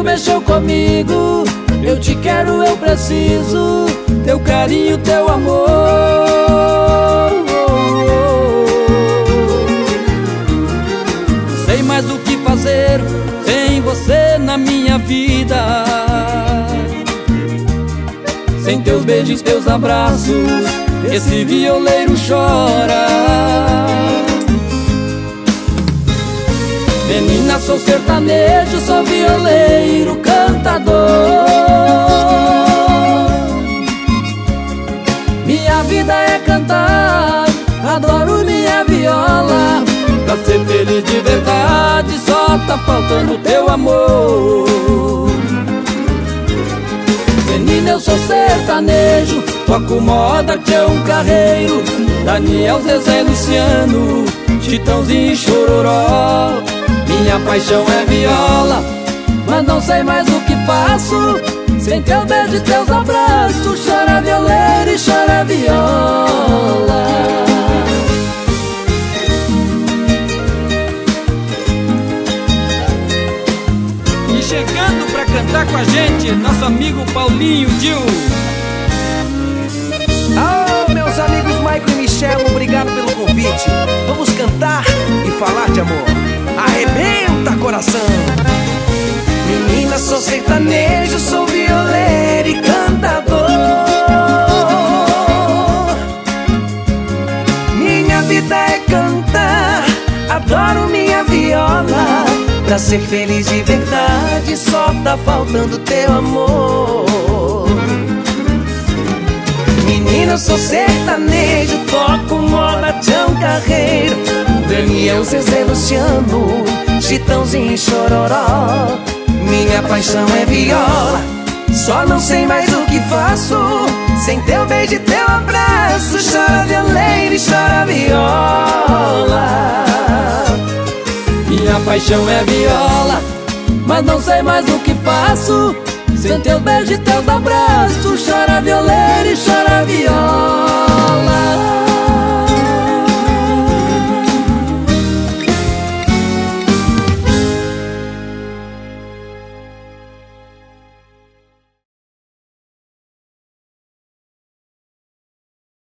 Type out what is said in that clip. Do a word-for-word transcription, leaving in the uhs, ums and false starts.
mexeu comigo. Eu te quero, eu preciso teu carinho, teu amor. Sei mais o que fazer sem você na minha vida. Sem teus beijos, teus abraços, esse violeiro chora. Menina, sou sertanejo, sou violeiro, cantador. Minha vida é cantar, adoro minha viola. Pra ser feliz de verdade só tá faltando teu amor. Menina, eu sou sertanejo, toco moda, Tião Carreiro, Daniel, Zezé, Luciano, Chitãozinho e Chororó. Minha paixão é viola, mas não sei mais o que faço sem teu beijo e teus abraços. Chora violeiro e chora viola. E chegando pra cantar com a gente, nosso amigo Paulinho Dil. Oh, meus amigos Michael e Michel, obrigado pelo convite. Vamos cantar e falar de amor. Arrebenta, coração. Menina, sou sertanejo, sou violeiro e cantador. Minha vida é cantar, adoro minha viola. Pra ser feliz de verdade só tá faltando teu amor. Menina, eu sou sertanejo, toco moda, Tião Carreiro, Daniel, Zezé, Luciano, Chitãozinho e Chororó. Minha paixão é viola, só não sei mais o que faço sem teu beijo e teu abraço. Chora violeiro e chora viola. Minha paixão é viola, mas não sei mais o que faço sem teu beijo e teus abraços. Chora violeiro e chora viola.